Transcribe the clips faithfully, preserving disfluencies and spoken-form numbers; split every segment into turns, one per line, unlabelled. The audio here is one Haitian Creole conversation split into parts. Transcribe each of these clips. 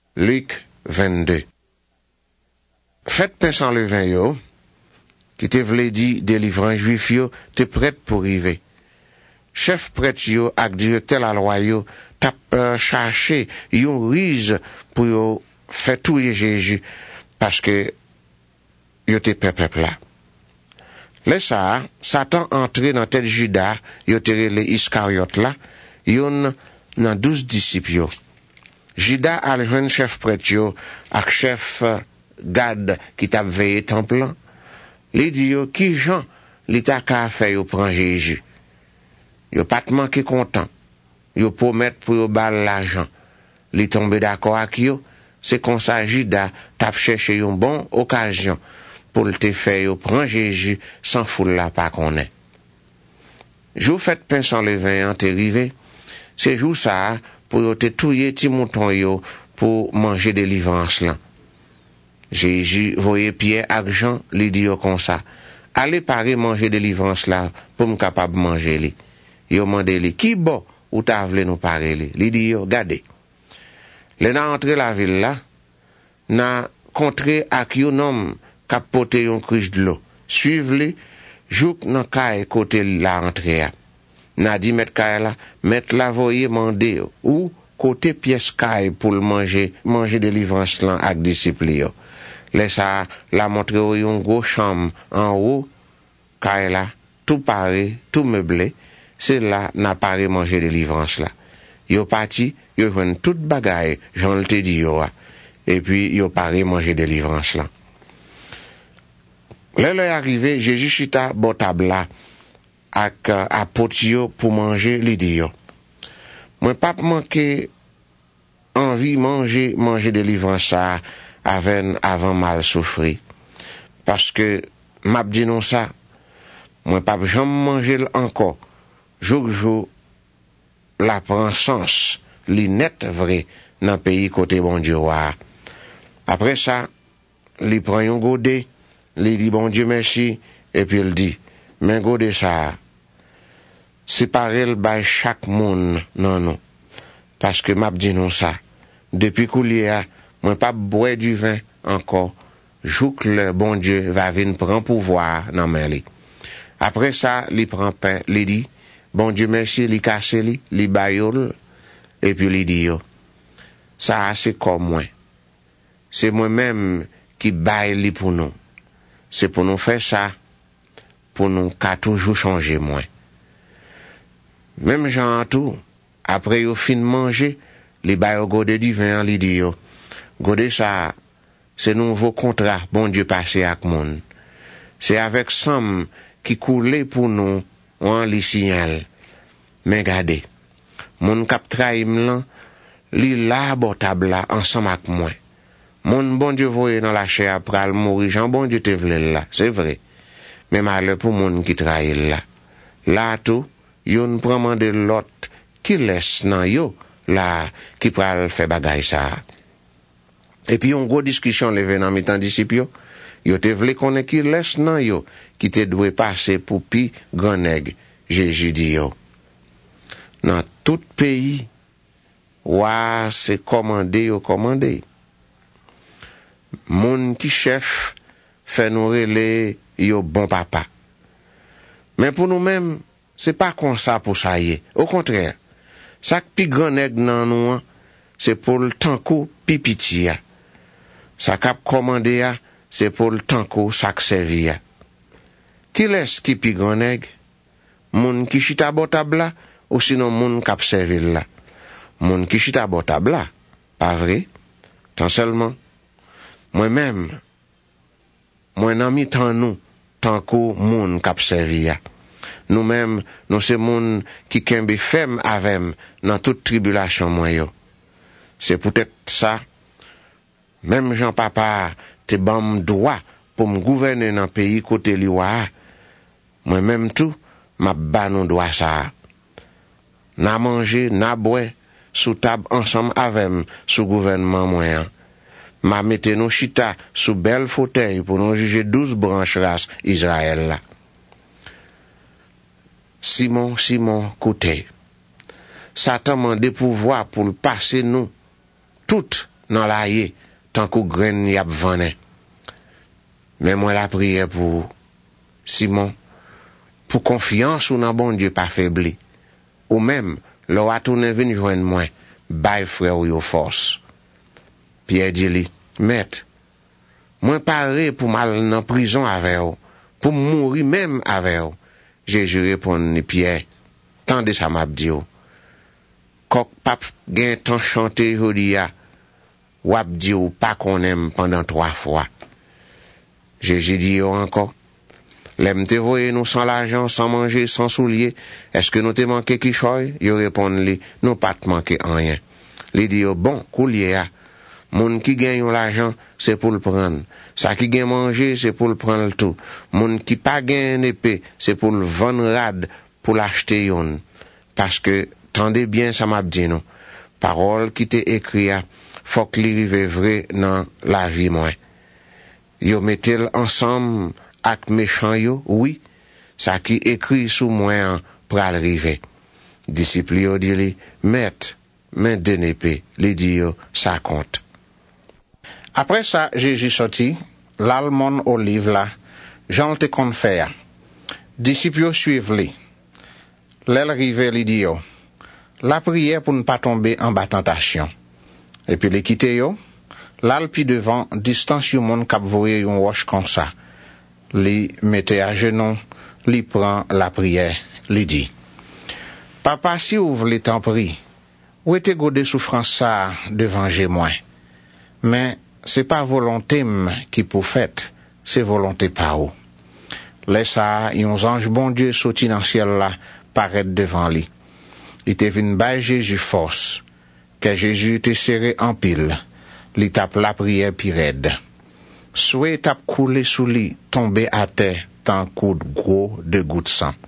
Luc vingt-deux. Faites pain sans levain yo, qui te vle di délivrant juif yo, te prête pour river. Chef prêtre yo ak directeur la loi yo, tap euh, cherché yon rise pour yo fait touyer Jésus, parce que yo te peuple là. Le ça, Satan entré dans tête Judas, yo te le Iscariote là, yon nan douze disciples yo. Judas al jwenn chef prêtre yo ak chef uh, Gad qui t'a veillé temple. Li di yo ki jan li ta ka fè yo pran Jésus. Yo pat manke content. Yo promet pour yo bal l'argent. Li tombe d'accord ak yo, c'est comme ça Judas t'a cherché yon bon occasion pour te faire yo pran Jésus sans foule la pas connaît. Jou fête pain sans levain en te rivé, c'est jou ça pour yo te touyer ti mouton yo pour manger délivrance là. Jésus voyait Pierre ak Jean li di yo comme ça. Allez parer manger délivrance là pour me capable manger li. Yo mande li qui bon ou ta vle nous parer li. Li di yo gade. Le na entre la ville là, na contré ak yon homme k'ap pote yon cruche de l'eau. Suive li, jouk nan kay côté la entrée a. Na di met kay la, met la voye mande yo, ou côté pièce kay pour le manger, manger délivrance lan ak disciple yo. Laisse la montre yon gros chambre en haut, kay la, tout paré, tout meublé, c'est là n'a paré manger délivrance là. Yo parti, yo jwenn tout bagay, j'en te di yo a. Et puis yo paré manger délivrance là. Là est arrivé, Jésus chita bon table là ak apôtre yo pour manger li di yo. Moi pas manqué envie manger manger délivrance ça avant avant mal souffrir. Parce que m'a dit non ça, moi pas jamais manger encore. Jour jour la prend sens, li net vrai dans pays côté bon Dieu wa. Après ça, li prend yon godet, li dit bon Dieu merci et puis il dit mais godet ça c'est pareil by chaque monde non non parce que m'a dit non ça depuis coulier moi pas boire du vin encore jour que le bon Dieu va venir prendre pouvoir dans main li. Après ça li prend pain li dit bon Dieu merci li casse li li bayol et puis li dit yo ça c'est comme moi c'est moi-même qui baille li pour nous c'est pour nous faire ça pour nous qu'à toujours changer moins même Jean tout après yo fin manger li baille godet du vin li dit yo godet ça c'est nouveau contrat bon Dieu passé avec monde c'est avec somme qui coulait pour nous en li signal mais regardez mon k'ap trahim lan li la botable là ensemble avec moi mon bon Dieu voye dans la chair pral mourir Jean bon Dieu te vle là c'est vrai mais malheur pour moun qui trahil là là tout yon prend mande l'autre qui laisse nan yo là qui pral fait bagay ça et puis on gros discussion levé dans mi temps disciple yo yo te vle connait qui laisse nan yo qui te doit passer pour pi grand nèg Jésus dit yo dans tout pays wa c'est commandé yo commandé moun qui chef fait nous relé yo bon papa mais pour nous-mêmes c'est pas comme ça pour ça y est au contraire ça pi grand nèg nan nous c'est pour le tankou pi piti ya ça k'ap commandé ya c'est pour le tankou ça servi ya qui laisse qui pi grand nèg moun qui chita botable là ou sinon moun k'ap servi là moun qui chita botable là pas vrai tant seulement moi-même moi nan mi tan nous tant que moun k'ap servi ya nous-mêmes nous c'est moun qui kembe femme avem dans toute tribulation moi yo c'est peut-être ça même Jean papa te bam droit pour me gouverner dans pays côté li wa moi-même tout m'a ba non droit ça na manger na boire sous table ensemble avem sous gouvernement moyen m'a mette nous chita sous belle fauteuil pour nous juger douze branches race Israël là. Simon Simon côté Satan m'a des pouvoirs pour le passer nous toutes dans l'aïe, tant qu'au grain y a vane. Mais moi la prière pour Simon, pour confiance ou dans bon Dieu pas faibli. Ou même, l'on a tourné venu joindre moi, bay frère ou yo force. Pierre dit li, maître, moi paré pour mal dans prison avec vous, pour mourir même avec vous. Jésus répond, Pierre, tant de ça m'a dit, quand pape gen tant chanté jodi a, ou ap dit ou pas qu'on aime pendant trois fois. Jésus dit encore, l'aime te voyer nous sans l'argent, sans manger, sans soulier, est-ce que nous te manqué qui choy? Yo répond li, nous pas te manqué rien. Li dit bon, coulier a, moun qui gagne l'argent, c'est pour le prendre. Ça qui gagne manger, c'est pour le prendre tout. Moun qui pas gagne épée, c'est pour le vendre rad, pour l'acheter yon. Parce que, tendez bien ça m'a dit non. Parole qui t'est écrit, faut que li rive vrai dans la vie moi. Yo mettez ensemble avec méchant yo, oui, ça qui écrit sous moi pral rive. Disciple yo dit li, maître, main d'une épée, li dit yo, ça compte.
Après ça, Jésus sorti, l'almond olive là, Jean te kon faire. Disciples suivent li. L'elle rive li dit yo, la prière pour ne pas tomber en bas tentation. Et puis les quitter yo, l'alpi devant, distance yon moun kap voye yon roche comme ça. Li mette à genoux, li prend la prière, li dit, Papa, si vous voulez t'en prier, où était godé souffrance ça devant moi? Mais c'est pas volonté qui pour fait, c'est volonté par où. Laisse ça, yon ange bon Dieu sorti dans le ciel là, paraître devant lui. Il te vin bay Jésus force, que Jésus te serré en pile, li tape la prière pi raide. Souhait tape coulé sous lui, tombé à terre, tant coup de gros de gouttes de sang.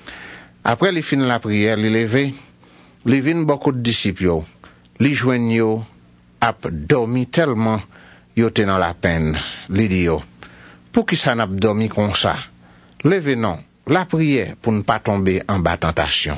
Après li fin la prière, li levé, li vin beaucoup de disciples, li joignent yo, ap dormi tellement, yo te dans la peine, li di yo, pour qui ça n'a dormi comme ça? Levez non, la prière pour ne pas tomber en bas tentation.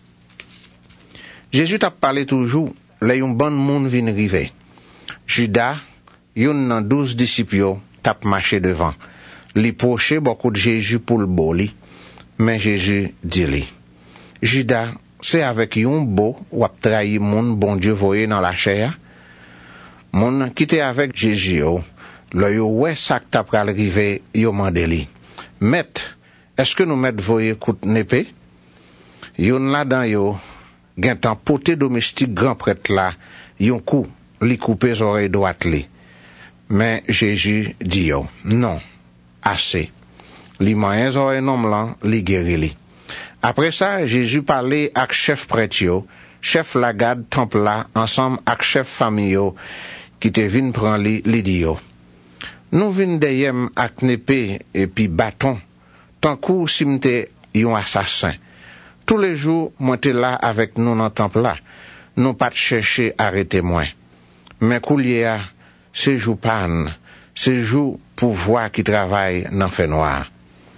Jésus t'a parlé toujours, là yon bon monde vin rive. Judas, yon nan douze disciples, t'a marché devant. Li poche beaucoup de Jésus pour le boli, mais Jésus dit li. Judas, c'est avec yon beau ou ap trahi moun bon Dieu voye dans la chair. Moun qui était avec Jésus, le yo wè sak t'a pral rive, yo mande li. Maître, est-ce que nous mettons voye kout n'épée? Yon là dans yo, gen tan poté domestique grand prêtre là, yon coup, li coupe oreilles droite li. Mais Jésus dit yo, non, assez. Li moyen oreilles nom là, li guéri li. Après ça, Jésus parlait avec chef prêtre yo, chef la garde temple là, ensemble avec chef famille yo, qui te vin prend li, li di yo. Nous vin deyem ak n'épée et puis bâton, tant kou simte yon assassin. Tous les jours, moi t'es là avec nous dans le temple là. Nous pas chercher arrêter moi. Mais koulier, c'est jour panne, c'est jour pouvoir qui travaille dans fait noir.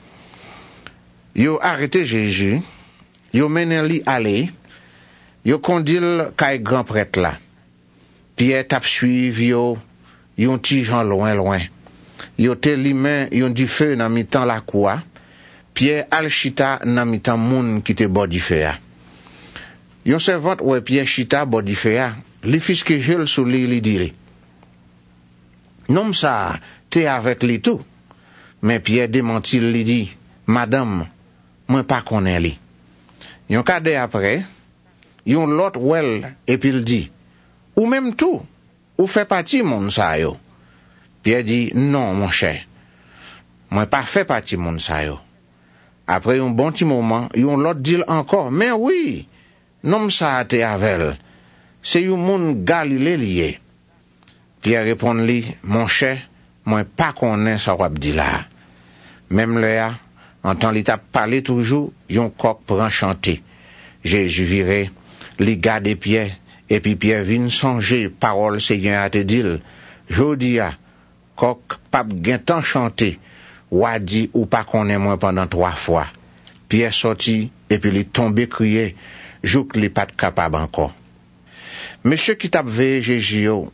Yo arrêté Jésus, yo mené li aller, yo kondil kay grand prêtre là. Pierre tap suivi yo, yon ti jan loin loin. Yo te li men yon di feu nan mi-temps la cour. Pierre al chita nan mi-temps moun qui te bodi feu. Yon servante ou Pierre chita bodi feu, li fiske jel sou li li diri. Nom sa te avec li tout. Mais Pierre démenti li di, Madame, moi pas konnen li. Yon kade après, yon lot wel et puis il dit, ou même tout, ou fait partie moun sa yo. Pierre dit, non mon cher, moi pas fait partie moun sa yo. Après un bon petit moment, yon l'autre dit encore, mais oui, nom sa te avel, c'est yon moun Galilée lié. Pierre répond li, mon cher, moi pas connais sa wap di la. Même là, en temps li t'a parlé toujours, yon coq prend chanter. Jésus viré, li gade Pierre, et puis Pierre vin songer parole Seigneur a te dil, jodia, coq pap gen tan chanter, ou a dit ou pas connais moi pendant trois fois. Pierre sorti, et puis il tombé crié, jouk li pas capable encore. Monsieur qui t'a veillé Jésus,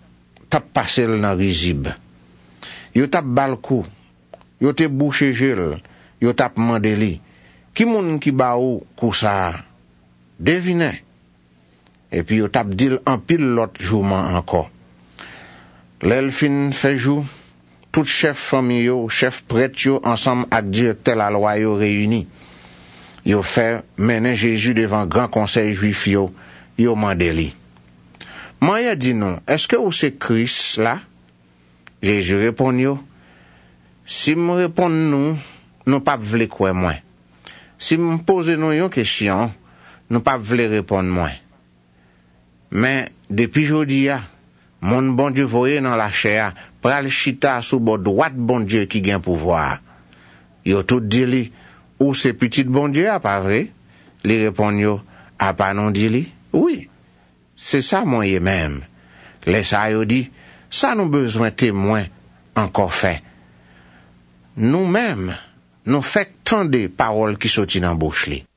tap passé dans rizib. Yo tap bal kou, yo te bouché jel, yo tap mandé li. Ki moun ki ba ou kou sa? Devine. Et puis yo tap dil en pile l'autre jouman encore. L'el fin fait jou, tout chef famille yo, chef prêtre yo, ensemble ak directeur la loi yo réuni. Yo fait mener Jésus devant grand conseil juif yo, yo mandé li. Moi dit non, est-ce que ou c'est Christ là? Jésus répond yo, si me répond nous, nous pas vle quoi moi. Si me pose nous yon question, nous pas vle répondre moi. Mais depuis jodi a, mon bon Dieu voye dans la chair, pral chita sous bord droite bon Dieu qui gagne pouvoir. Yo tout dit li, ou c'est petit bon Dieu a pas vrai? Li répond yo, a pas non dit li? Oui. C'est ça moi même. Les ça yo dit, ça nous besoin témoin encore fait. Nous-mêmes, nous fait tant de paroles qui sortent dans bouche li.